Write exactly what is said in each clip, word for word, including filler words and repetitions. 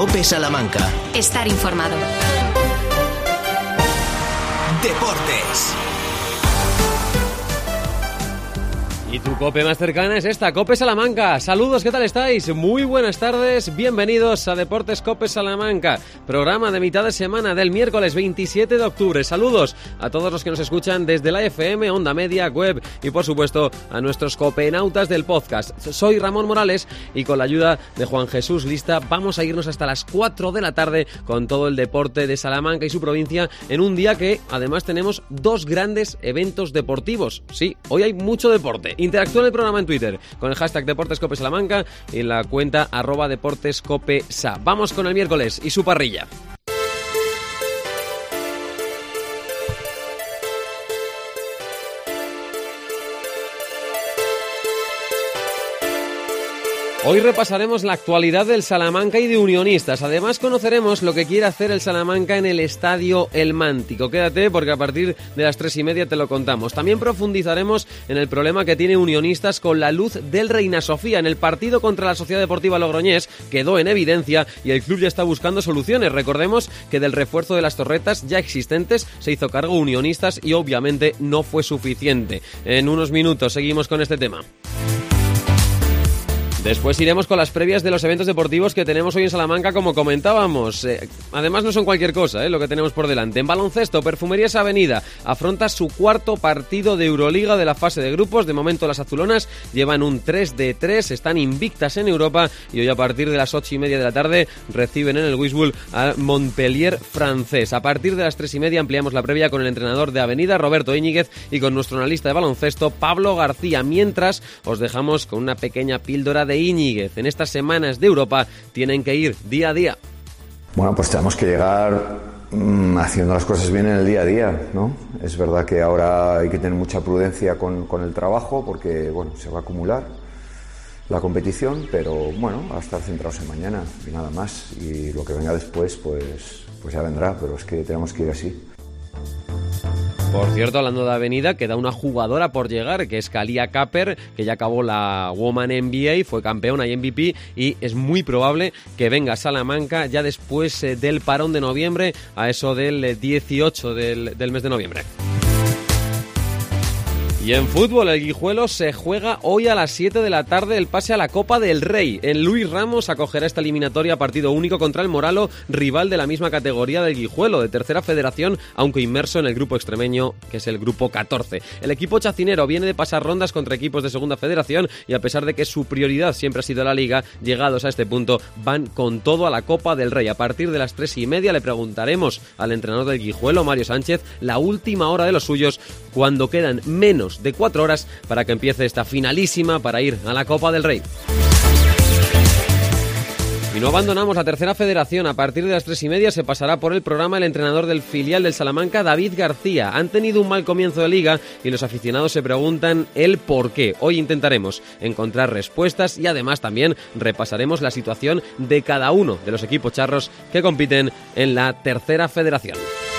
COPE Salamanca. Estar informado. Deportes. Y tu COPE más cercana es esta, COPE Salamanca. Saludos, ¿qué tal estáis? Muy buenas tardes, bienvenidos a Deportes COPE Salamanca, programa de mitad de semana del miércoles veintisiete de octubre. Saludos a todos los que nos escuchan desde la F M, Onda Media, web y por supuesto a nuestros copenautas del podcast. Soy Ramón Morales y con la ayuda de Juan Jesús Lista vamos a irnos hasta las cuatro de la tarde con todo el deporte de Salamanca y su provincia en un día que además tenemos dos grandes eventos deportivos. Sí, hoy hay mucho deporte. Interactúa en el programa en Twitter con el hashtag DeportesCope Salamanca y en la cuenta arroba DeportesCopeSa. Vamos con el miércoles y su parrilla. Hoy repasaremos la actualidad del Salamanca y de Unionistas. Además conoceremos lo que quiere hacer el Salamanca en el Estadio El Mántico. Quédate porque a partir de las tres y media te lo contamos. También profundizaremos en el problema que tiene Unionistas con la luz del Reina Sofía. En el partido contra la Sociedad Deportiva Logroñés quedó en evidencia y el club ya está buscando soluciones. Recordemos que del refuerzo de las torretas ya existentes se hizo cargo Unionistas y obviamente no fue suficiente. En unos minutos seguimos con este tema. Después iremos con las previas de los eventos deportivos que tenemos hoy en Salamanca, como comentábamos. Eh, además no son cualquier cosa eh, lo que tenemos por delante. En baloncesto, Perfumerías Avenida afronta su cuarto partido de Euroliga de la fase de grupos. De momento las azulonas llevan un tres de tres, están invictas en Europa y hoy a partir de las ocho y media de la tarde reciben en el Wisbul a Montpellier francés. A partir de las tres y media ampliamos la previa con el entrenador de Avenida, Roberto Íñiguez, y con nuestro analista de baloncesto, Pablo García. Mientras os dejamos con una pequeña píldora de Íñiguez. En estas semanas de Europa tienen que ir día a día. Bueno, pues tenemos que llegar mmm, haciendo las cosas bien en el día a día, ¿no? Es verdad que ahora hay que tener mucha prudencia con, con el trabajo porque, bueno, se va a acumular la competición, pero bueno, a estar centrados en mañana y nada más. Y lo que venga después, pues, pues ya vendrá, pero es que tenemos que ir así. Por cierto, hablando de Avenida, queda una jugadora por llegar, que es Kalia Kaper, que ya acabó la Woman N B A, fue campeona y M V P, y es muy probable que venga a Salamanca ya después eh, del parón de noviembre, a eso del eh, dieciocho del, del mes de noviembre. Y en fútbol, el Guijuelo se juega hoy a las siete de la tarde el pase a la Copa del Rey. El Luis Ramos acogerá esta eliminatoria a partido único contra el Moralo, rival de la misma categoría del Guijuelo, de tercera federación, aunque inmerso en el grupo extremeño, que es el grupo catorce. El equipo chacinero viene de pasar rondas contra equipos de segunda federación y a pesar de que su prioridad siempre ha sido la Liga, llegados a este punto van con todo a la Copa del Rey. A partir de las tres y media le preguntaremos al entrenador del Guijuelo, Mario Sánchez, la última hora de los suyos, cuando quedan menos de cuatro horas para que empiece esta finalísima para ir a la Copa del Rey. Y no abandonamos la tercera federación. A partir de las tres y media se pasará por el programa el entrenador del filial del Salamanca, David García. Han tenido un mal comienzo de liga y los aficionados se preguntan el por qué. Hoy intentaremos encontrar respuestas y además también repasaremos la situación de cada uno de los equipos charros que compiten en la tercera federación.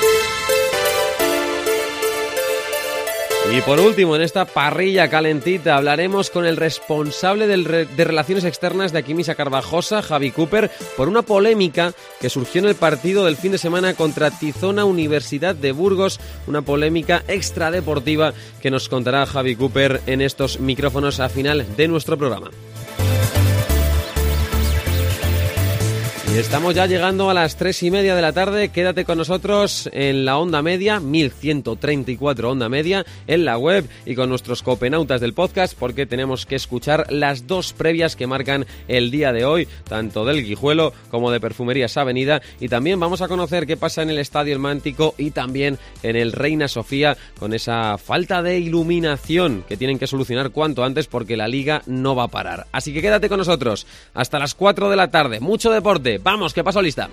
Y por último, en esta parrilla calentita hablaremos con el responsable del re- de Relaciones Externas de Aquimisa Carvajosa, Javi Cooper, por una polémica que surgió en el partido del fin de semana contra Tizona Universidad de Burgos, una polémica extradeportiva que nos contará Javi Cooper en estos micrófonos a final de nuestro programa. Y estamos ya llegando a las tres y media de la tarde. Quédate con nosotros en la onda media, mil ciento treinta y cuatro onda media, en la web y con nuestros copenautas del podcast, porque tenemos que escuchar las dos previas que marcan el día de hoy, tanto del Guijuelo como de Perfumerías Avenida. Y también vamos a conocer qué pasa en el Estadio El Mántico y también en el Reina Sofía, con esa falta de iluminación que tienen que solucionar cuanto antes porque la Liga no va a parar. Así que quédate con nosotros hasta las cuatro de la tarde. Mucho deporte. Vamos, que paso lista.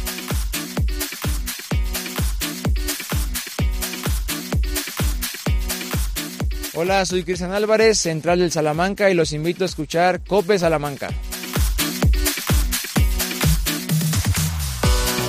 Hola, soy Cristian Álvarez, central del Salamanca, y los invito a escuchar COPE Salamanca.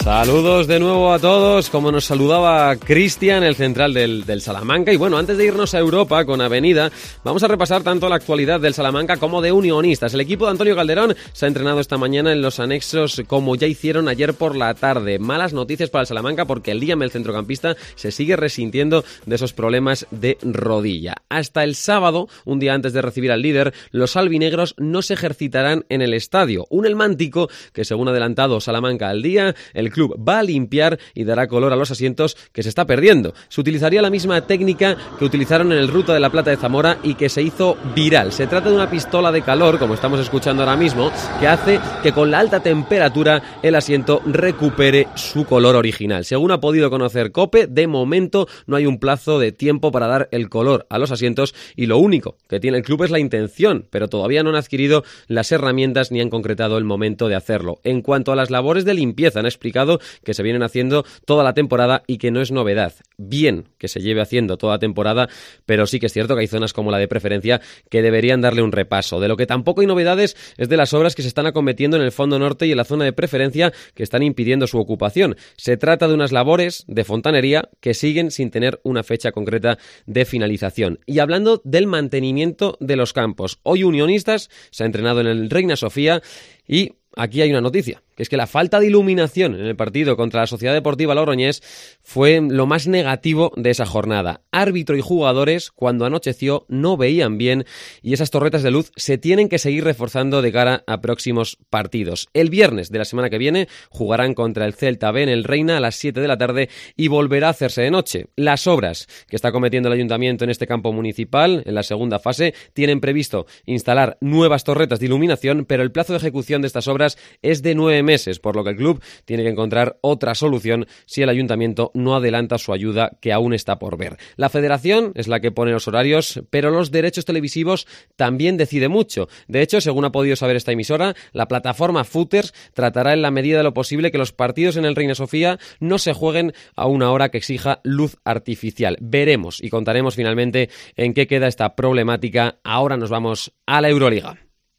Saludos de nuevo a todos, como nos saludaba Cristian, el central del, del Salamanca. Y bueno, antes de irnos a Europa con Avenida, vamos a repasar tanto la actualidad del Salamanca como de Unionistas. El equipo de Antonio Calderón se ha entrenado esta mañana en los anexos como ya hicieron ayer por la tarde. Malas noticias para el Salamanca porque el Liam, el centrocampista, se sigue resintiendo de esos problemas de rodilla. Hasta el sábado, un día antes de recibir al líder, los albinegros no se ejercitarán en el estadio. Un elmántico que, según ha adelantado Salamanca al día, el club va a limpiar y dará color a los asientos que se está perdiendo. Se utilizaría la misma técnica que utilizaron en el Ruta de la Plata de Zamora y que se hizo viral. Se trata de una pistola de calor, como estamos escuchando ahora mismo, que hace que con la alta temperatura el asiento recupere su color original. Según ha podido conocer COPE, de momento no hay un plazo de tiempo para dar el color a los asientos y lo único que tiene el club es la intención, pero todavía no han adquirido las herramientas ni han concretado el momento de hacerlo. En cuanto a las labores de limpieza, han explicado que se vienen haciendo toda la temporada y que no es novedad. Bien que se lleve haciendo toda la temporada, pero sí que es cierto que hay zonas como la de Preferencia que deberían darle un repaso. De lo que tampoco hay novedades es de las obras que se están acometiendo en el fondo norte y en la zona de Preferencia que están impidiendo su ocupación. Se trata de unas labores de fontanería que siguen sin tener una fecha concreta de finalización. Y hablando del mantenimiento de los campos, hoy Unionistas se ha entrenado en el Reina Sofía y aquí hay una noticia, que es que la falta de iluminación en el partido contra la Sociedad Deportiva Logroñés fue lo más negativo de esa jornada. Árbitro y jugadores, cuando anocheció, no veían bien y esas torretas de luz se tienen que seguir reforzando de cara a próximos partidos. El viernes de la semana que viene jugarán contra el Celta B en el Reina a las siete de la tarde y volverá a hacerse de noche. Las obras que está cometiendo el Ayuntamiento en este campo municipal, en la segunda fase, tienen previsto instalar nuevas torretas de iluminación, pero el plazo de ejecución de estas obras es de nueve meses, por lo que el club tiene que encontrar otra solución si el ayuntamiento no adelanta su ayuda, que aún está por ver. La federación es la que pone los horarios, pero los derechos televisivos también decide mucho. De hecho, según ha podido saber esta emisora, la plataforma Footers tratará en la medida de lo posible que los partidos en el Reina Sofía no se jueguen a una hora que exija luz artificial. Veremos y contaremos finalmente en qué queda esta problemática. Ahora nos vamos a la Euroliga.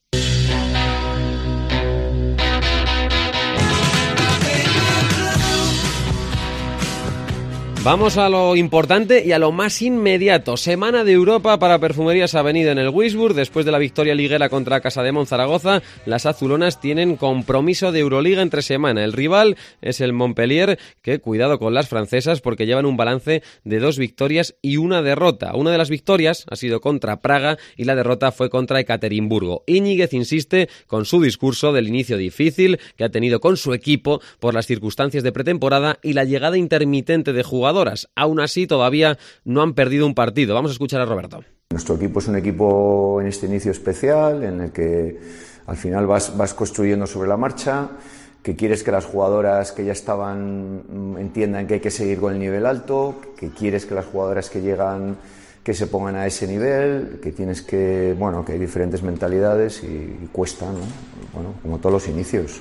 Vamos a lo importante y a lo más inmediato. Semana de Europa para Perfumerías Avenida en el Wisburg. Después de la victoria liguera contra Casademont Zaragoza, las azulonas tienen compromiso de Euroliga entre semana. El rival es el Montpellier, que cuidado con las francesas porque llevan un balance de dos victorias y una derrota. Una de las victorias ha sido contra Praga y la derrota fue contra Ekaterimburgo. Íñiguez insiste con su discurso del inicio difícil que ha tenido con su equipo por las circunstancias de pretemporada y la llegada intermitente de jugadores. Aún así, todavía no han perdido un partido. Vamos a escuchar a Roberto. Nuestro equipo es un equipo en este inicio especial, en el que al final vas, vas construyendo sobre la marcha, que quieres que las jugadoras que ya estaban entiendan que hay que seguir con el nivel alto, que quieres que las jugadoras que llegan que se pongan a ese nivel, que tienes que, bueno, que hay diferentes mentalidades y, y cuesta, ¿no? Bueno, como todos los inicios.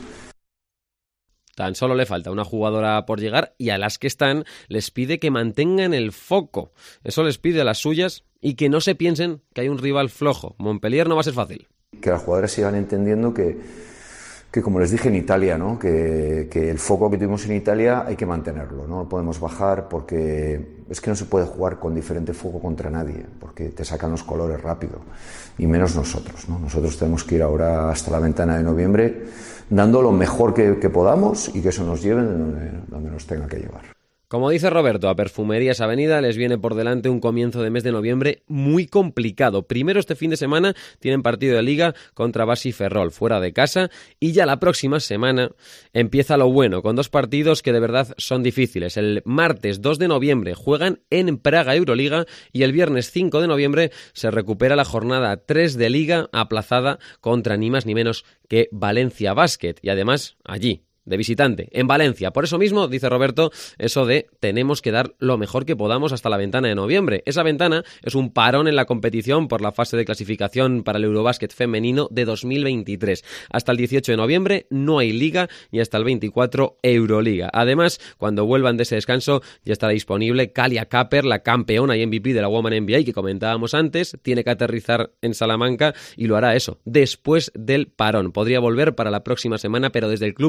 Tan solo le falta una jugadora por llegar y a las que están les pide que mantengan el foco. Eso les pide a las suyas y que no se piensen que hay un rival flojo. Montpellier no va a ser fácil. Que las jugadoras sigan entendiendo que, que como les dije en Italia, ¿no? que, que el foco que tuvimos en Italia hay que mantenerlo, no lo podemos bajar porque es que no se puede jugar con diferente foco contra nadie, porque te sacan los colores rápido, y menos nosotros, ¿no? Nosotros tenemos que ir ahora hasta la ventana de noviembre dando lo mejor que, que podamos y que eso nos lleve donde, donde nos tenga que llevar. Como dice Roberto, a Perfumerías Avenida les viene por delante un comienzo de mes de noviembre muy complicado. Primero este fin de semana tienen partido de Liga contra Basi Ferrol, fuera de casa, y ya la próxima semana empieza lo bueno, con dos partidos que de verdad son difíciles. El martes dos de noviembre juegan en Praga Euroliga y el viernes cinco de noviembre se recupera la jornada tres de Liga aplazada contra ni más ni menos que Valencia Basket, y además allí, de visitante, en Valencia. Por eso mismo, dice Roberto, eso de tenemos que dar lo mejor que podamos hasta la ventana de noviembre. Esa ventana es un parón en la competición por la fase de clasificación para el Eurobásquet femenino de dos mil veintitrés. Hasta el dieciocho de noviembre no hay Liga y hasta el veinticuatro Euroliga. Además, cuando vuelvan de ese descanso, ya estará disponible Kalia Kaper, la campeona y M V P de la Women N B A que comentábamos antes. Tiene que aterrizar en Salamanca y lo hará eso, después del parón. Podría volver para la próxima semana, pero desde el club han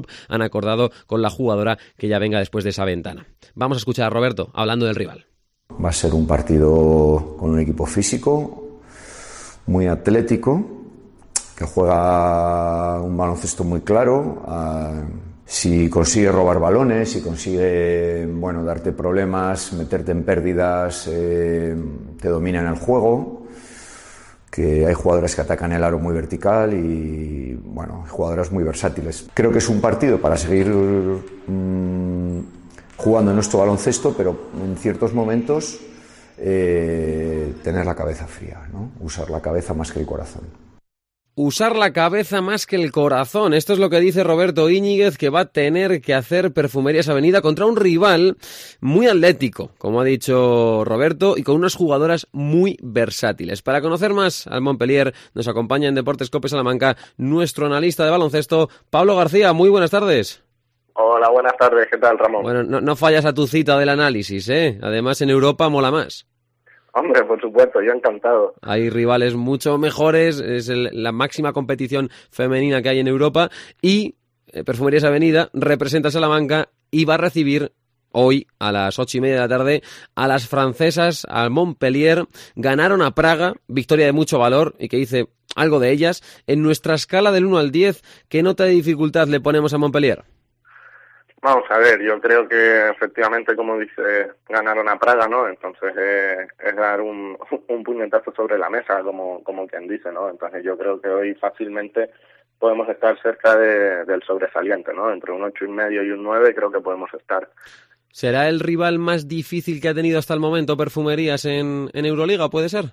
han acordado con la jugadora que ya venga después de esa ventana. Vamos a escuchar a Roberto hablando del rival. Va a ser un partido con un equipo físico, muy atlético, que juega un baloncesto muy claro. Uh, si consigue robar balones, si consigue, bueno, darte problemas, meterte en pérdidas, eh, te dominan el juego. Que hay jugadoras que atacan el aro muy vertical y, bueno, jugadoras muy versátiles. Creo que es un partido para seguir mmm, jugando nuestro baloncesto, pero en ciertos momentos eh, tener la cabeza fría, ¿no? Usar la cabeza más que el corazón. Usar la cabeza más que el corazón. Esto es lo que dice Roberto Íñiguez, que va a tener que hacer Perfumerías Avenida contra un rival muy atlético, como ha dicho Roberto, y con unas jugadoras muy versátiles. Para conocer más al Montpellier, nos acompaña en Deportes Cope Salamanca nuestro analista de baloncesto, Pablo García. Muy buenas tardes. Hola, buenas tardes. ¿Qué tal, Ramón? Bueno, no, no fallas a tu cita del análisis, ¿eh? Además, en Europa mola más. Hombre, por supuesto, yo encantado. Hay rivales mucho mejores, es el, la máxima competición femenina que hay en Europa y eh, Perfumerías Avenida representa a Salamanca y va a recibir hoy a las ocho y media de la tarde a las francesas, al Montpellier. Ganaron a Praga, victoria de mucho valor y que dice algo de ellas. En nuestra escala del uno al diez, ¿qué nota de dificultad le ponemos a Montpellier? Vamos a ver, yo creo que efectivamente, como dice, ganaron a Praga, ¿no? Entonces eh, es dar un, un puñetazo sobre la mesa, como, como quien dice, ¿no? Entonces yo creo que hoy fácilmente podemos estar cerca de, del sobresaliente, ¿no? Entre un ocho y medio y un nueve creo que podemos estar. ¿Será el rival más difícil que ha tenido hasta el momento Perfumerías en, en Euroliga, puede ser?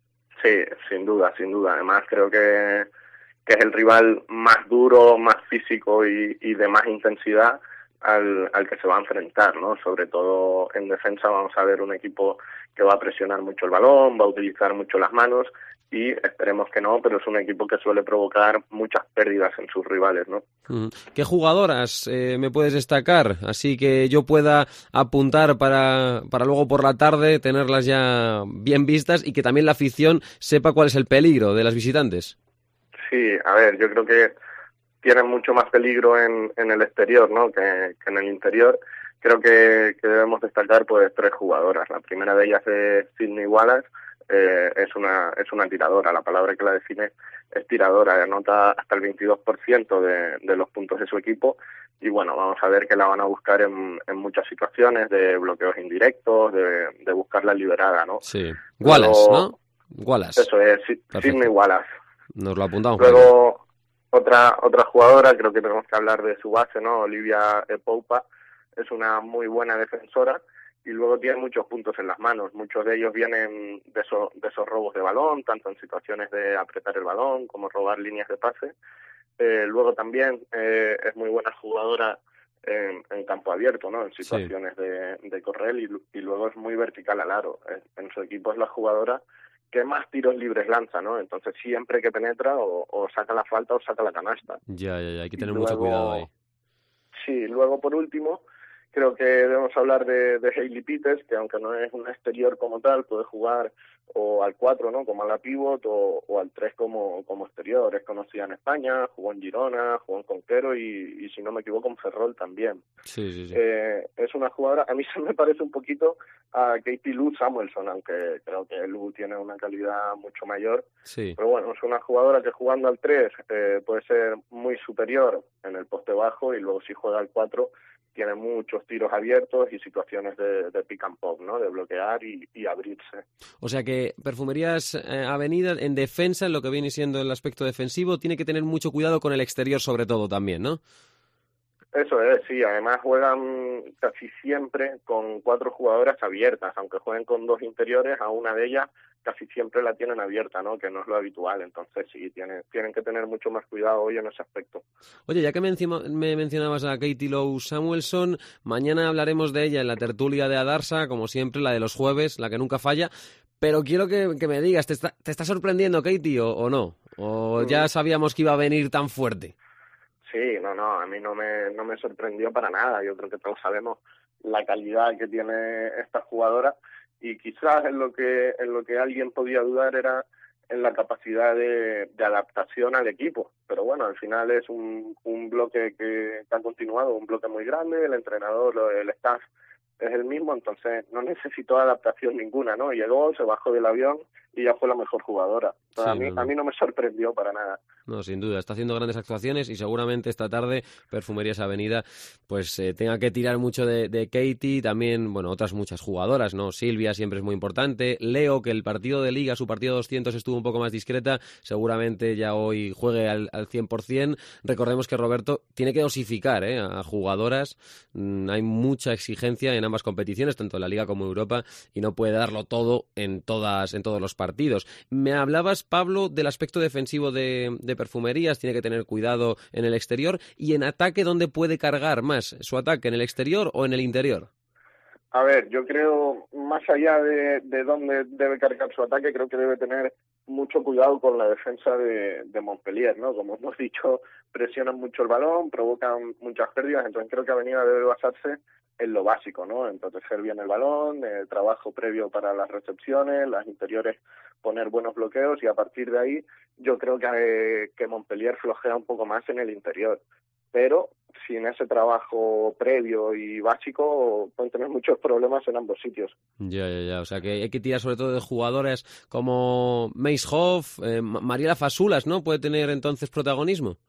Sí, sin duda, sin duda. Además creo que, que es el rival más duro, más físico y, y de más intensidad Al, al que se va a enfrentar, ¿no? Sobre todo en defensa vamos a ver un equipo que va a presionar mucho el balón, va a utilizar mucho las manos y esperemos que no, pero es un equipo que suele provocar muchas pérdidas en sus rivales, ¿no? ¿Qué jugadoras eh, me puedes destacar? Así que yo pueda apuntar para, para luego por la tarde tenerlas ya bien vistas y que también la afición sepa cuál es el peligro de las visitantes. Sí, a ver, yo creo que tienen mucho más peligro en, en el exterior, ¿no? que, que en el interior. Creo que, que debemos destacar pues tres jugadoras. La primera de ellas es Sydney Wallace, eh, es una es una tiradora, la palabra que la define es tiradora, anota hasta el veintidós por ciento de, de los puntos de su equipo y bueno, vamos a ver que la van a buscar en, en muchas situaciones de bloqueos indirectos, de, de buscarla liberada, ¿no? Sí, Wallace, Luego, ¿no? Wallace. Eso es, Sydney Wallace. Nos lo apuntamos. Luego Otra otra jugadora, creo que tenemos que hablar de su base, ¿no? Olivia Poupa, es una muy buena defensora y luego tiene muchos puntos en las manos. Muchos de ellos vienen de, eso, de esos robos de balón, tanto en situaciones de apretar el balón como robar líneas de pase. Eh, luego también eh, es muy buena jugadora en, en campo abierto, ¿no? En situaciones sí. de, de correr y, y luego es muy vertical al aro. En su equipo es la jugadora que más tiros libres lanza, ¿no? Entonces siempre que penetra o, o saca la falta o saca la canasta. Ya, ya, ya, hay que tener luego, mucho cuidado ahí. Sí, luego por último, creo que debemos hablar de, de Hailey Peters, que aunque no es un exterior como tal, puede jugar o al cuatro, ¿no? Como a la pivot, o, o al tres como, como exterior. Es conocida en España, jugó en Girona, jugó en Conquero y, y si no me equivoco en Ferrol también. Sí, sí, sí. Eh, es una jugadora, a mí se me parece un poquito a Katie Lou Samuelson, aunque creo que Lou tiene una calidad mucho mayor. Sí. Pero bueno, es una jugadora que jugando al tres eh, puede ser muy superior en el poste bajo y luego si juega al cuatro tiene muchos tiros abiertos y situaciones de, de pick and pop, ¿no? De bloquear y, y abrirse. O sea que Perfumerías eh, Avenida en defensa, en lo que viene siendo el aspecto defensivo, tiene que tener mucho cuidado con el exterior sobre todo también, ¿no? Eso es, sí. Además juegan casi siempre con cuatro jugadoras abiertas, aunque jueguen con dos interiores, a una de ellas casi siempre la tienen abierta, ¿no? Que no es lo habitual. Entonces sí, tienen, tienen que tener mucho más cuidado hoy en ese aspecto. Oye, ya que me, encima, me mencionabas a Katie Lou Samuelson, mañana hablaremos de ella en la tertulia de Adarsa, como siempre, la de los jueves, la que nunca falla. Pero quiero que, que me digas, ¿te está, ¿te está sorprendiendo Katie o, o no? ¿O ya sabíamos que iba a venir tan fuerte? Sí, no, no, a mí no me, no me sorprendió para nada. Yo creo que todos sabemos la calidad que tiene esta jugadora y quizás en lo que en lo que alguien podía dudar era en la capacidad de, de adaptación al equipo. Pero bueno, al final es un, un bloque que, que ha continuado, un bloque muy grande, el entrenador, el staff es el mismo, entonces no necesitó adaptación ninguna, ¿no? Llegó, se bajó del avión y ya fue la mejor jugadora. Sí, a mí, no, no. a mí no me sorprendió para nada. No, sin duda, está haciendo grandes actuaciones y seguramente esta tarde Perfumerías Avenida pues eh, tenga que tirar mucho de, de Katie, también, bueno, otras muchas jugadoras, ¿no? Silvia siempre es muy importante, Leo, que el partido de Liga, su partido doscientos estuvo un poco más discreta, seguramente ya hoy juegue al, al cien por ciento. Recordemos que Roberto tiene que dosificar ¿eh? a jugadoras, mm, hay mucha exigencia en ambas competiciones, tanto en la Liga como en Europa, y no puede darlo todo en todas en todos los partidos. Me hablabas, Pablo, del aspecto defensivo de, de Perfumerías, tiene que tener cuidado en el exterior, y en ataque, ¿dónde puede cargar más su ataque, en el exterior o en el interior? A ver, yo creo, más allá de, de dónde debe cargar su ataque, creo que debe tener mucho cuidado con la defensa de, de Montpellier, ¿no? Como hemos dicho, presionan mucho el balón, provocan muchas pérdidas, entonces creo que Avenida debe basarse en lo básico, ¿no? En proteger bien el balón, el trabajo previo para las recepciones, las interiores poner buenos bloqueos, y a partir de ahí yo creo que, que Montpellier flojea un poco más en el interior. Pero sin ese trabajo previo y básico pueden tener muchos problemas en ambos sitios. Ya, ya, ya. O sea que hay que tirar sobre todo de jugadoras como Mace Hoff, eh, Mariela Fasulas, ¿no? ¿Puede tener entonces protagonismo?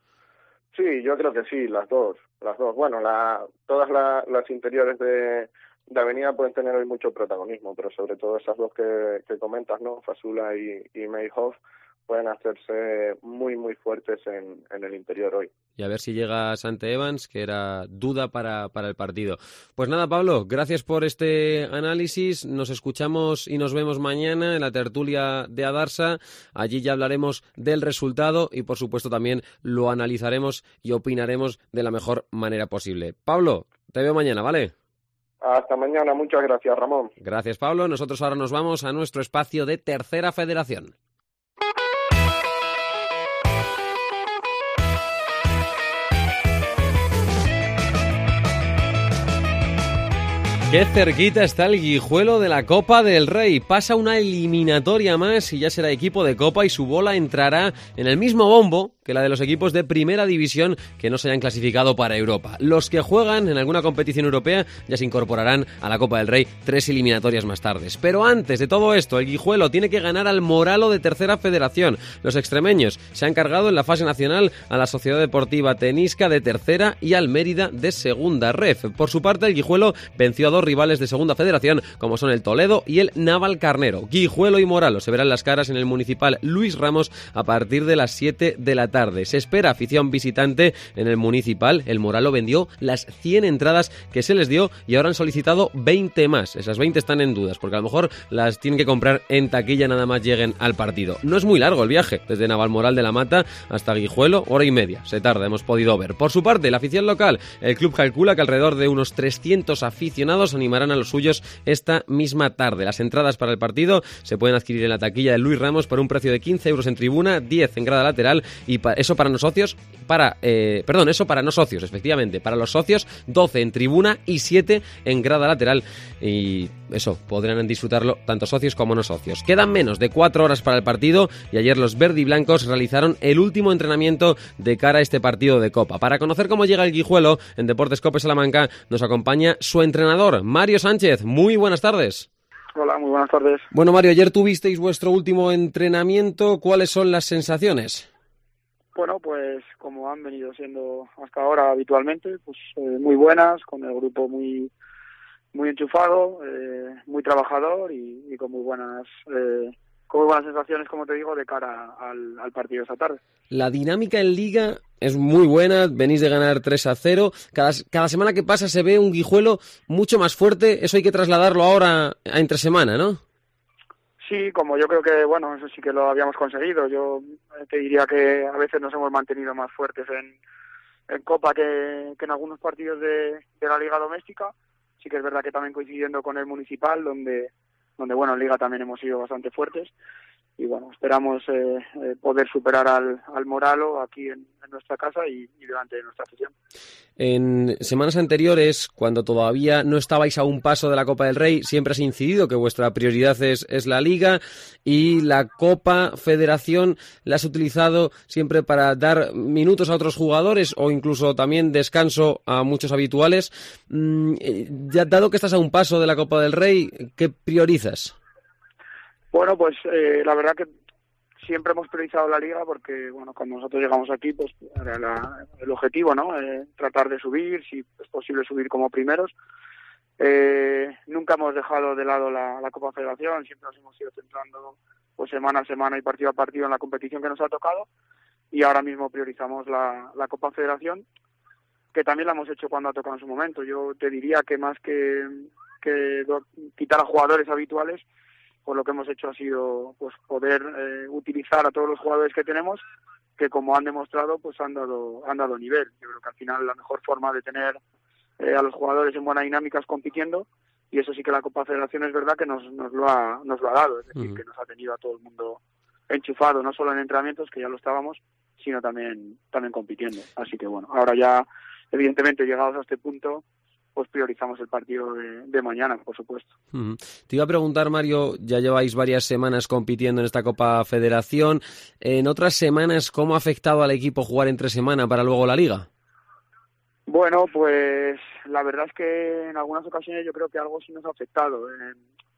Sí, yo creo que sí, las dos, las dos. Bueno, la, todas la, las interiores de, de Avenida pueden tener hoy mucho protagonismo, pero sobre todo esas dos que, que comentas, ¿no? Fasula y, y Mayhoff, pueden hacerse muy, muy fuertes en, en el interior hoy. Y a ver si llega Sante Evans, que era duda para, para el partido. Pues nada, Pablo, gracias por este análisis. Nos escuchamos y nos vemos mañana en la tertulia de Adarsa. Allí ya hablaremos del resultado y, por supuesto, también lo analizaremos y opinaremos de la mejor manera posible. Pablo, te veo mañana, ¿vale? Hasta mañana. Muchas gracias, Ramón. Gracias, Pablo. Nosotros ahora nos vamos a nuestro espacio de Tercera Federación. Qué cerquita está el Guijuelo de la Copa del Rey. Pasa una eliminatoria más y ya será equipo de Copa, y su bola entrará en el mismo bombo que la de los equipos de Primera División que no se hayan clasificado para Europa. Los que juegan en alguna competición europea ya se incorporarán a la Copa del Rey tres eliminatorias más tarde. Pero antes de todo esto, el Guijuelo tiene que ganar al Moralo de Tercera Federación. Los extremeños se han cargado en la fase nacional a la Sociedad Deportiva Tenisca de Tercera y al Mérida de Segunda Ref. Por su parte, el Guijuelo venció a dos rivales de Segunda Federación, como son el Toledo y el Naval Carnero. Guijuelo y Moralo se verán las caras en el Municipal Luis Ramos a partir de las siete de la tarde. Se espera afición visitante en el Municipal. El Moralo vendió las cien entradas que se les dio y ahora han solicitado veinte más. Esas veinte están en dudas, porque a lo mejor las tienen que comprar en taquilla nada más lleguen al partido. No es muy largo el viaje, desde Navalmoral de la Mata hasta Guijuelo, hora y media. Se tarda, hemos podido ver. Por su parte, la afición local, el club calcula que alrededor de unos trescientos aficionados animarán a los suyos esta misma tarde. Las entradas para el partido se pueden adquirir en la taquilla de Luis Ramos por un precio de quince euros en tribuna, diez en grada lateral, y pa- eso para no socios, para, eh, perdón, eso para no socios, efectivamente, para los socios, doce en tribuna y siete en grada lateral, y eso, podrán disfrutarlo tanto socios como no socios. Quedan menos de cuatro horas para el partido y ayer los verdiblancos realizaron el último entrenamiento de cara a este partido de Copa. Para conocer cómo llega el Guijuelo, en Deportes Cope Salamanca nos acompaña su entrenador, Mario Sánchez. Muy buenas tardes. Hola, muy buenas tardes. Bueno, Mario, ayer tuvisteis vuestro último entrenamiento. ¿Cuáles son las sensaciones? Bueno, pues como han venido siendo hasta ahora habitualmente, pues eh, muy buenas, con el grupo muy muy enchufado, eh, muy trabajador y, y con muy buenas eh, con muy buenas sensaciones, como te digo, de cara al, al partido esta tarde. La dinámica en Liga es muy buena, venís de ganar tres a cero, cada, cada semana que pasa se ve un Guijuelo mucho más fuerte, eso hay que trasladarlo ahora a entre semana, ¿no? Sí, como yo creo que, bueno, eso sí que lo habíamos conseguido. Yo te diría que a veces nos hemos mantenido más fuertes en, en Copa que, que en algunos partidos de, de la Liga Doméstica. Sí que es verdad que también coincidiendo con el Municipal, donde, donde bueno, en Liga también hemos sido bastante fuertes. y bueno, esperamos eh, eh, poder superar al, al Moralo aquí en, en nuestra casa y, y delante de nuestra afición. En semanas anteriores, cuando todavía no estabais a un paso de la Copa del Rey, siempre has incidido que vuestra prioridad es, es la Liga, y la Copa Federación la has utilizado siempre para dar minutos a otros jugadores o incluso también descanso a muchos habituales. Ya, dado que estás a un paso de la Copa del Rey, ¿qué priorizas? Bueno, pues eh, la verdad que siempre hemos priorizado la Liga porque, bueno, cuando nosotros llegamos aquí, pues era la, el objetivo, ¿no? Eh, tratar de subir, si es posible subir como primeros. Eh, nunca hemos dejado de lado la, la Copa Federación, siempre nos hemos ido centrando pues semana a semana y partido a partido en la competición que nos ha tocado, y ahora mismo priorizamos la, la Copa Federación, que también la hemos hecho cuando ha tocado en su momento. Yo te diría que más que, que quitar a jugadores habituales, pues lo que hemos hecho ha sido pues poder eh, utilizar a todos los jugadores que tenemos, que como han demostrado pues han dado han dado nivel. Yo creo que al final la mejor forma de tener eh, a los jugadores en buena dinámica es compitiendo, y eso sí que la Copa Federación es verdad que nos, nos lo ha nos lo ha dado, es decir, uh-huh. que nos ha tenido a todo el mundo enchufado, no solo en entrenamientos, que ya lo estábamos, sino también también compitiendo. Así que bueno, ahora ya evidentemente llegados a este punto, pues priorizamos el partido de, de mañana, por supuesto. Uh-huh. Te iba a preguntar, Mario, ya lleváis varias semanas compitiendo en esta Copa Federación. En otras semanas, ¿cómo ha afectado al equipo jugar entre semana para luego la Liga? Bueno, pues la verdad es que en algunas ocasiones yo creo que algo sí nos ha afectado. Eh,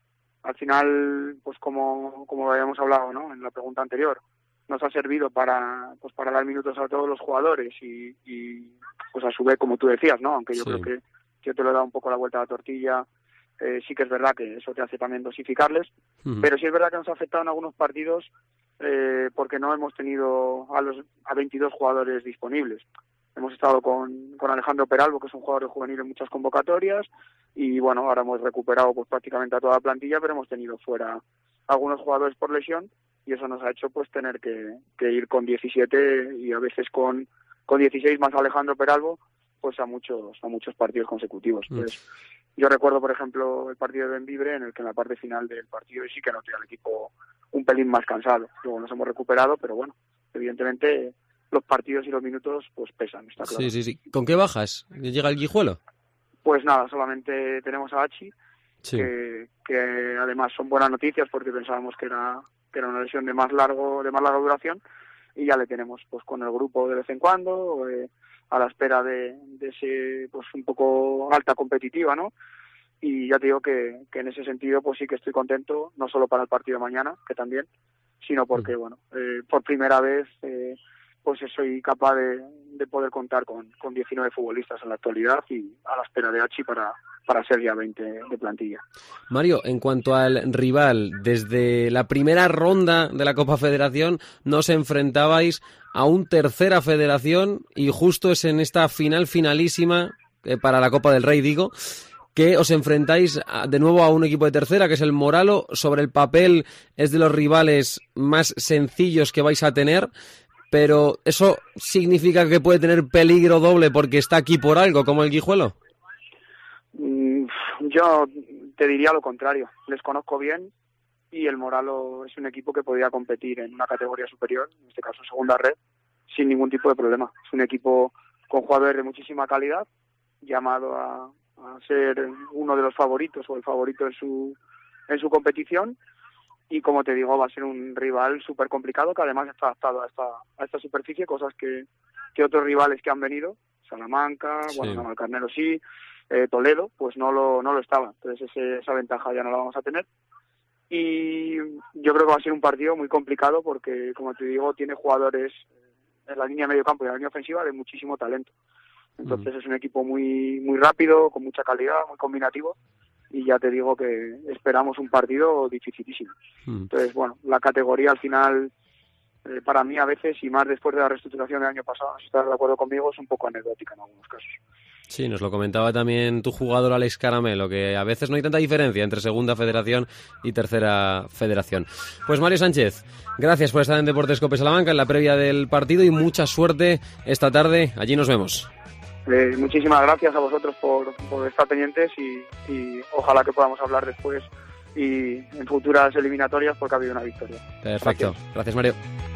al final, pues como, como habíamos hablado, ¿no?, en la pregunta anterior, nos ha servido para pues para dar minutos a todos los jugadores y, y pues a su vez, como tú decías, ¿no?, aunque yo sí. creo que yo te lo he dado un poco la vuelta a la tortilla, eh, sí que es verdad que eso te hace también dosificarles, uh-huh. pero sí es verdad que nos ha afectado en algunos partidos eh, porque no hemos tenido a los a veintidós jugadores disponibles. Hemos estado con, con Alejandro Peralbo, que es un jugador juvenil en muchas convocatorias, y bueno, ahora hemos recuperado pues prácticamente a toda la plantilla, pero hemos tenido fuera algunos jugadores por lesión, y eso nos ha hecho pues tener que, que ir con diecisiete y a veces con, con dieciséis más Alejandro Peralbo, pues a muchos a muchos partidos consecutivos. Entonces, mm. yo recuerdo, por ejemplo, el partido de Bembibre, en el que en la parte final del partido sí que noté al equipo un pelín más cansado. Luego nos hemos recuperado, pero bueno, evidentemente los partidos y los minutos pues pesan, está claro. Sí, sí, sí. ¿Con qué bajas? ¿Llega el Guijuelo? Pues nada, solamente tenemos a Hachi, sí. que, que además son buenas noticias porque pensábamos que era que era una lesión de más largo de más larga duración, y ya le tenemos pues con el grupo de vez en cuando, eh, a la espera de, de ese pues un poco alta competitiva, ¿no? Y ya te digo que, que en ese sentido pues sí que estoy contento, no solo para el partido de mañana, que también, sino porque, bueno, eh, por primera vez eh, pues soy capaz de, de poder contar con, con diecinueve futbolistas en la actualidad, y a la espera de Hachi para, para ser ya veinte de plantilla. Mario, en cuanto al rival, desde la primera ronda de la Copa Federación nos enfrentabais a un tercera federación, y justo es en esta final finalísima, eh, para la Copa del Rey digo, que os enfrentáis a, de nuevo a un equipo de tercera, que es el Moralo. Sobre el papel es de los rivales más sencillos que vais a tener, pero ¿eso significa que puede tener peligro doble porque está aquí por algo, como el Guijuelo? Yo te diría lo contrario. Les conozco bien, y el Moralo es un equipo que podría competir en una categoría superior, en este caso segunda red, sin ningún tipo de problema. Es un equipo con jugadores de muchísima calidad, llamado a, a ser uno de los favoritos o el favorito en su en su competición, y como te digo, va a ser un rival súper complicado, que además está adaptado a esta a esta superficie, cosas que, que otros rivales que han venido, Salamanca, sí. bueno, Navalcarnero sí, eh, Toledo, pues no lo no lo estaban. Entonces ese, esa ventaja ya no la vamos a tener. Y yo creo que va a ser un partido muy complicado porque, como te digo, tiene jugadores en la línea de medio campo y en la línea ofensiva de muchísimo talento. Entonces mm. es un equipo muy muy rápido, con mucha calidad, muy combinativo, y ya te digo que esperamos un partido dificilísimo. Mm. Entonces, bueno, la categoría al final, eh, para mí a veces, y más después de la reestructuración del año pasado, si estás de acuerdo conmigo, es un poco anecdótica en algunos casos. Sí, nos lo comentaba también tu jugador Alex Caramelo, que a veces no hay tanta diferencia entre segunda federación y tercera federación. Pues Mario Sánchez, gracias por estar en Deportes Cope Salamanca en la previa del partido, y mucha suerte esta tarde. Allí nos vemos. Eh, muchísimas gracias a vosotros por, por estar pendientes, y, y ojalá que podamos hablar después y en futuras eliminatorias porque ha habido una victoria. Perfecto, gracias, gracias Mario.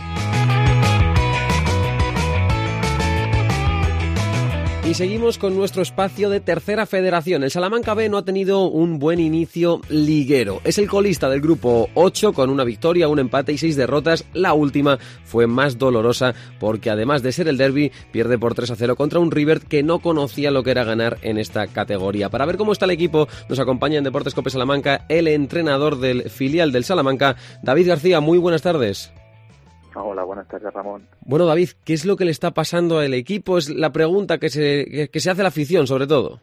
Y seguimos con nuestro espacio de Tercera Federación. El Salamanca B no ha tenido un buen inicio liguero. Es el colista del grupo ocho con una victoria, un empate y seis derrotas. La última fue más dolorosa porque además de ser el derbi, pierde por tres a cero contra un River que no conocía lo que era ganar en esta categoría. Para ver cómo está el equipo, nos acompaña en Deportes Cope Salamanca el entrenador del filial del Salamanca, David García. Muy buenas tardes. Hola, buenas tardes, Ramón. Bueno, David, ¿qué es lo que le está pasando al equipo? Es la pregunta que se, que se hace la afición, sobre todo.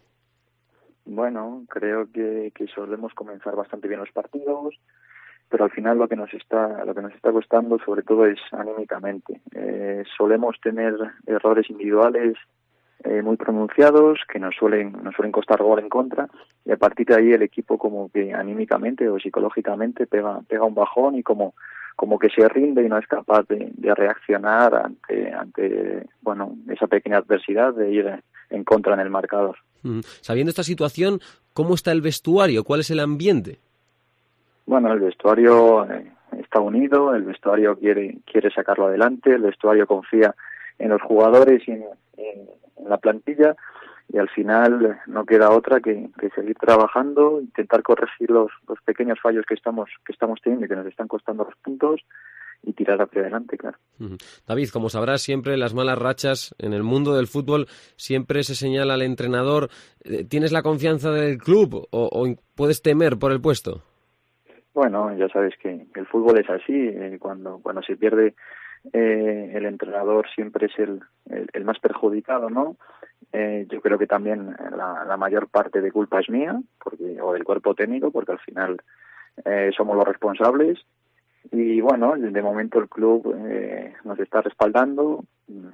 Bueno, creo que, que solemos comenzar bastante bien los partidos, pero al final lo que nos está lo que nos está costando, sobre todo, es anímicamente. Eh, solemos tener errores individuales eh, muy pronunciados que nos suelen nos suelen costar gol en contra, y a partir de ahí el equipo como que anímicamente o psicológicamente pega pega un bajón y como como que se rinde y no es capaz de, de reaccionar ante, ante bueno esa pequeña adversidad de ir en contra en el marcador. Mm. Sabiendo esta situación, ¿cómo está el vestuario? ¿Cuál es el ambiente? Bueno, el vestuario eh, está unido, el vestuario quiere quiere sacarlo adelante, el vestuario confía en los jugadores y en, en, en la plantilla, y al final no queda otra que, que seguir trabajando, intentar corregir los, los pequeños fallos que estamos que estamos teniendo y que nos están costando los puntos y tirar hacia adelante, claro. Uh-huh. David, como sabrás, siempre las malas rachas en el mundo del fútbol siempre se señala al entrenador. ¿Tienes la confianza del club o, o puedes temer por el puesto? Bueno, ya sabes que el fútbol es así, eh, cuando cuando se pierde eh, el entrenador siempre es el, el, el más perjudicado, ¿no? Eh, yo creo que también la, la mayor parte de culpa es mía, porque o del cuerpo técnico, porque al final eh, somos los responsables. Y bueno, de momento el club eh, nos está respaldando.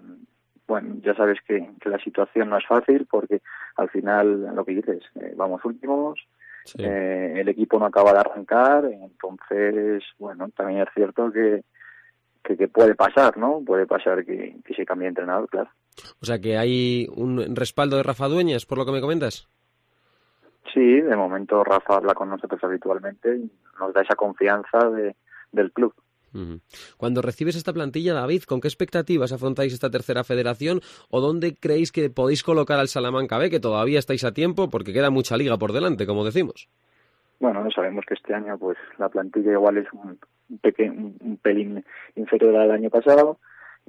Bueno, ya sabes que, que la situación no es fácil, porque al final, lo que dices, eh, vamos últimos, sí. eh, el equipo no acaba de arrancar, entonces, bueno, también es cierto que, que, que puede pasar, ¿no? Puede pasar que, que se cambie de entrenador, claro. O sea, que hay un respaldo de Rafa Dueñas, por lo que me comentas. Sí, de momento Rafa habla con nosotros habitualmente y nos da esa confianza de, del club. Uh-huh. Cuando recibes esta plantilla, David, ¿con qué expectativas afrontáis esta tercera federación o dónde creéis que podéis colocar al Salamanca B, que todavía estáis a tiempo porque queda mucha liga por delante, como decimos? Bueno, sabemos que este año pues la plantilla igual es un, peque- un pelín inferior al año pasado.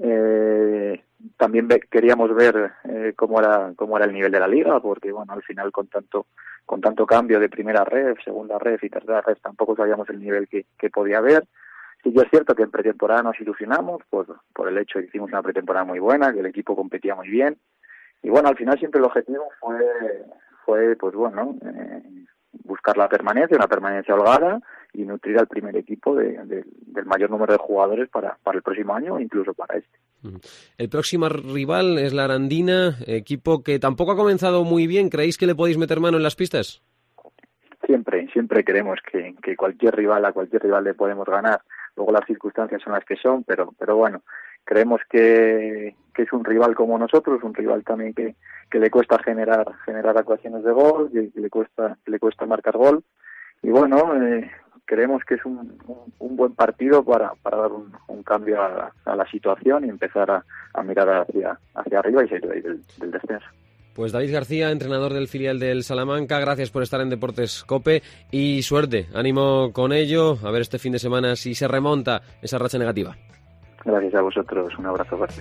Eh, también ve, queríamos ver eh, cómo era cómo era el nivel de la liga, porque bueno, al final con tanto con tanto cambio de primera ref, segunda ref y tercera ref tampoco sabíamos el nivel que, que podía haber. Sí que es cierto que en pretemporada nos ilusionamos por, por el hecho de que hicimos una pretemporada muy buena, que el equipo competía muy bien, y bueno, al final siempre el objetivo fue fue pues bueno eh, buscar la permanencia, una permanencia holgada y nutrir al primer equipo de, de, del mayor número de jugadores para, para el próximo año o incluso para este. El próximo rival es la Arandina, equipo que tampoco ha comenzado muy bien. ¿Creéis que le podéis meter mano en las pistas? Siempre, siempre creemos que, que cualquier rival, a cualquier rival le podemos ganar. Luego las circunstancias son las que son, pero pero bueno, creemos que, que es un rival como nosotros, un rival también que, que le cuesta generar generar actuaciones de gol, que, que le cuesta que le cuesta marcar gol. Y bueno, eh, creemos que es un, un, un buen partido para, para dar un, un cambio a, a la situación y empezar a, a mirar hacia, hacia arriba y salir de ahí del, del descenso. Pues David García, entrenador del filial del Salamanca, gracias por estar en Deportes COPE y suerte, ánimo con ello, a ver este fin de semana si se remonta esa racha negativa. Gracias a vosotros, un abrazo fuerte.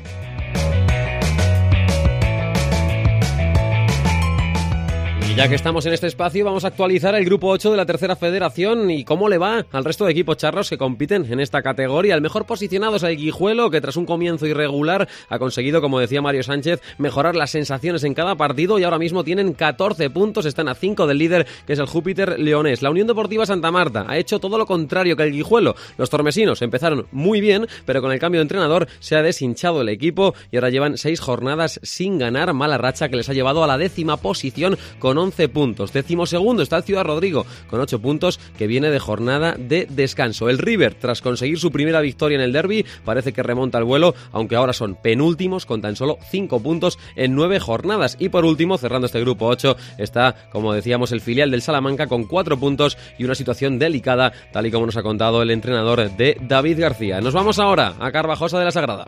Ya que estamos en este espacio, vamos a actualizar el grupo ocho de la tercera federación y cómo le va al resto de equipos charros que compiten en esta categoría. El mejor posicionado es el Guijuelo, que tras un comienzo irregular ha conseguido, como decía Mario Sánchez, mejorar las sensaciones en cada partido y ahora mismo tienen catorce puntos, están a cinco del líder, que es el Júpiter Leonés. La Unión Deportiva Santa Marta ha hecho todo lo contrario que el Guijuelo. Los tormesinos empezaron muy bien, pero con el cambio de entrenador se ha deshinchado el equipo y ahora llevan seis jornadas sin ganar, mala racha que les ha llevado a la décima posición con once puntos. Decimosegundo está el Ciudad Rodrigo con ocho puntos, que viene de jornada de descanso. El River, tras conseguir su primera victoria en el derbi, parece que remonta el vuelo, aunque ahora son penúltimos con tan solo cinco puntos en nueve jornadas. Y por último, cerrando este grupo ocho, está, como decíamos, el filial del Salamanca con cuatro puntos y una situación delicada, tal y como nos ha contado el entrenador de David García. Nos vamos ahora a Carvajosa de la Sagrada.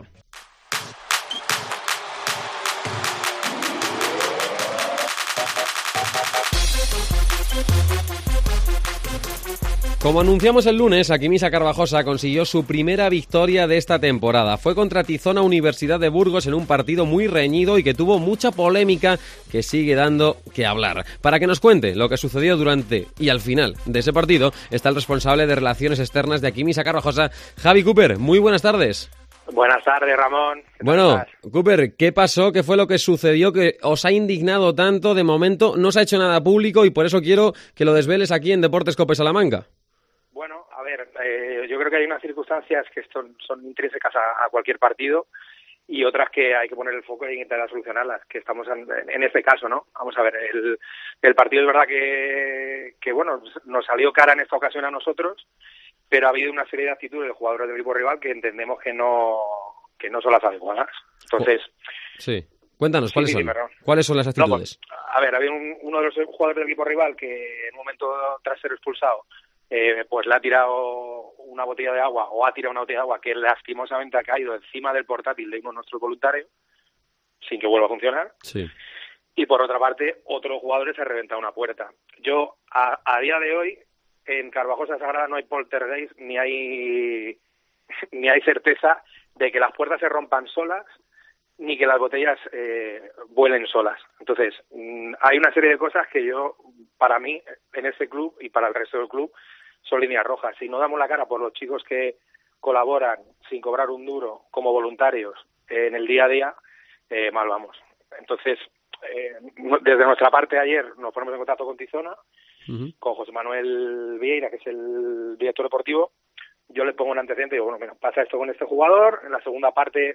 Como anunciamos el lunes, Aquimisa Carvajosa consiguió su primera victoria de esta temporada. Fue contra Tizona Universidad de Burgos en un partido muy reñido y que tuvo mucha polémica, que sigue dando que hablar. Para que nos cuente lo que sucedió durante y al final de ese partido, está el responsable de Relaciones Externas de Aquimisa Carvajosa, Javi Cooper. Muy buenas tardes. Buenas tardes, Ramón. Bueno, estás? Cooper, ¿qué pasó? ¿Qué fue lo que sucedió que os ha indignado tanto? De momento no se ha hecho nada público y por eso quiero que lo desveles aquí en Deportes Cope Salamanca. Bueno, a ver, eh, yo creo que hay unas circunstancias que son, son intrínsecas a, a cualquier partido y otras que hay que poner el foco e intentar solucionarlas, que estamos en, en este caso, ¿no? Vamos a ver, el, el partido es verdad que, que, bueno, nos salió cara en esta ocasión a nosotros, pero ha habido una serie de actitudes de jugadores del equipo rival que entendemos que no que no son las adecuadas. Entonces... Sí. Cuéntanos, ¿cuáles sí, son? Sí, ¿Cuáles son las actitudes? No, pues, a ver, había un, uno de los jugadores del equipo rival que en un momento tras ser expulsado Eh, pues le ha tirado una botella de agua o ha tirado una botella de agua que lastimosamente ha caído encima del portátil de uno de nuestros voluntarios sin que vuelva a funcionar. Sí. Y por otra parte, otro jugador se ha reventado una puerta. Yo, a, a día de hoy, en Carvajosa Sagrada no hay poltergeist ni hay ni hay certeza de que las puertas se rompan solas ni que las botellas eh, vuelen solas. Entonces, mmm, hay una serie de cosas que yo, para mí, en este club y para el resto del club, son líneas rojas. Si no damos la cara por los chicos que colaboran sin cobrar un duro como voluntarios eh, en el día a día, eh, mal vamos. Entonces, eh, desde nuestra parte ayer nos ponemos en contacto con Tizona, uh-huh. con José Manuel Vieira, que es el director deportivo. Yo le pongo un antecedente y digo, bueno, mira, pasa esto con este jugador. En la segunda parte,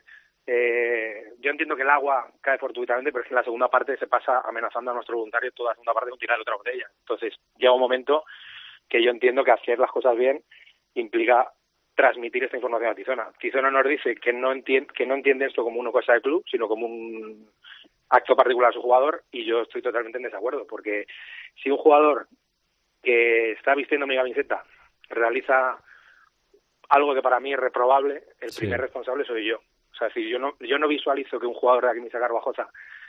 eh, yo entiendo que el agua cae fortuitamente, pero es que en la segunda parte se pasa amenazando a nuestro voluntario toda la segunda parte con tirar otra botella. Entonces, llega un momento que yo entiendo que hacer las cosas bien implica transmitir esta información a Tizona. Tizona nos dice que no entiende, que no entiende esto como una cosa del club, sino como un acto particular de su jugador, y yo estoy totalmente en desacuerdo, porque si un jugador que está vistiendo mi camiseta realiza algo que para mí es reprobable, el sí. primer responsable soy yo. O sea, si yo no yo no visualizo que un jugador de Aquimisa Carvajosa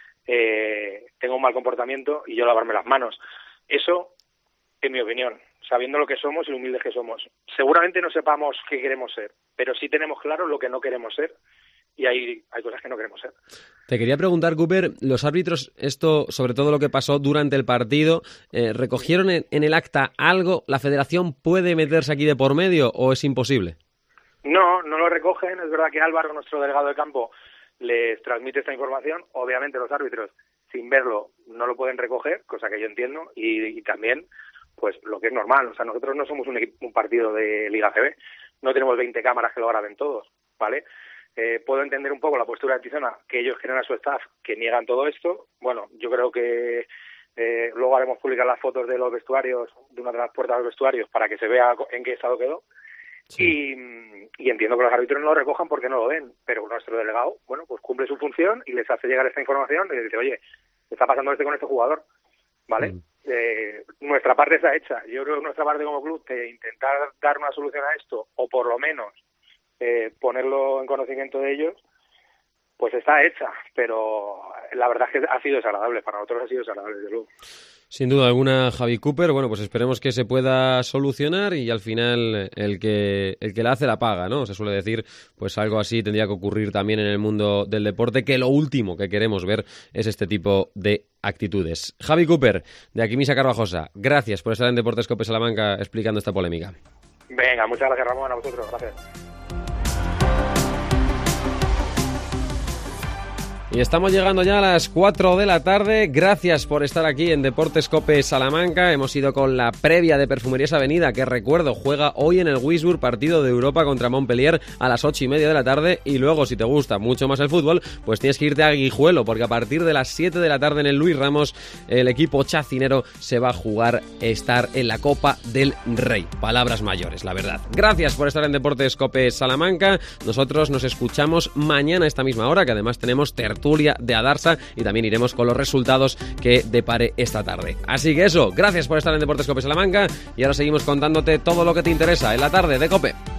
eh, tenga un mal comportamiento y yo lavarme las manos. Eso, en mi opinión, sabiendo lo que somos y lo humildes que somos. Seguramente no sepamos qué queremos ser, pero sí tenemos claro lo que no queremos ser, y hay, hay cosas que no queremos ser. Te quería preguntar, Cooper, los árbitros, esto, sobre todo lo que pasó durante el partido, eh, ¿recogieron en, en el acta algo? ¿La federación puede meterse aquí de por medio o es imposible? No, no lo recogen. Es verdad que Álvaro, nuestro delegado de campo, les transmite esta información. Obviamente los árbitros, sin verlo, no lo pueden recoger, cosa que yo entiendo, y, y también, pues, lo que es normal. O sea, nosotros no somos un, equipo, un partido de Liga C B, no tenemos veinte cámaras que lo graben todos, ¿vale? Eh, puedo entender un poco la postura de Tizona, que ellos quieren a su staff que niegan todo esto. Bueno, yo creo que eh, luego haremos públicas las fotos de los vestuarios, de una de las puertas de los vestuarios, para que se vea en qué estado quedó. Sí. Y, y entiendo que los árbitros no lo recojan porque no lo ven, pero nuestro delegado, bueno, pues cumple su función y les hace llegar esta información y les dice, oye, está pasando este con este jugador, ¿vale? Mm. Eh, nuestra parte está hecha. Yo creo que nuestra parte como club de intentar dar una solución a esto, o por lo menos Eh, ponerlo en conocimiento de ellos, pues está hecha, pero la verdad es que ha sido desagradable, para nosotros ha sido desagradable, desde luego. Sin duda alguna, Javi Cooper. Bueno, pues esperemos que se pueda solucionar y al final el que el que la hace la paga, ¿no? Se suele decir, pues algo así tendría que ocurrir también en el mundo del deporte, que lo último que queremos ver es este tipo de actitudes. Javi Cooper, de Aquimisa Carvajosa, gracias por estar en Deportes Cope Salamanca explicando esta polémica. Venga, muchas gracias, Ramón, a vosotros, gracias. Y estamos llegando ya a las cuatro de la tarde. Gracias por estar aquí en Deportes Cope Salamanca. Hemos ido con la previa de Perfumerías Avenida, que recuerdo, juega hoy en el Wisburg, partido de Europa contra Montpellier a las ocho y media de la tarde. Y luego, si te gusta mucho más el fútbol, pues tienes que irte a Guijuelo, porque a partir de las siete de la tarde en el Luis Ramos, el equipo chacinero se va a jugar estar en la Copa del Rey. Palabras mayores, la verdad. Gracias por estar en Deportes Cope Salamanca. Nosotros nos escuchamos mañana a esta misma hora, que además tenemos tertulia de Adarsa y también iremos con los resultados que depare esta tarde. Así que eso, gracias por estar en Deportes Cope Salamanca y ahora seguimos contándote todo lo que te interesa en la tarde de Cope.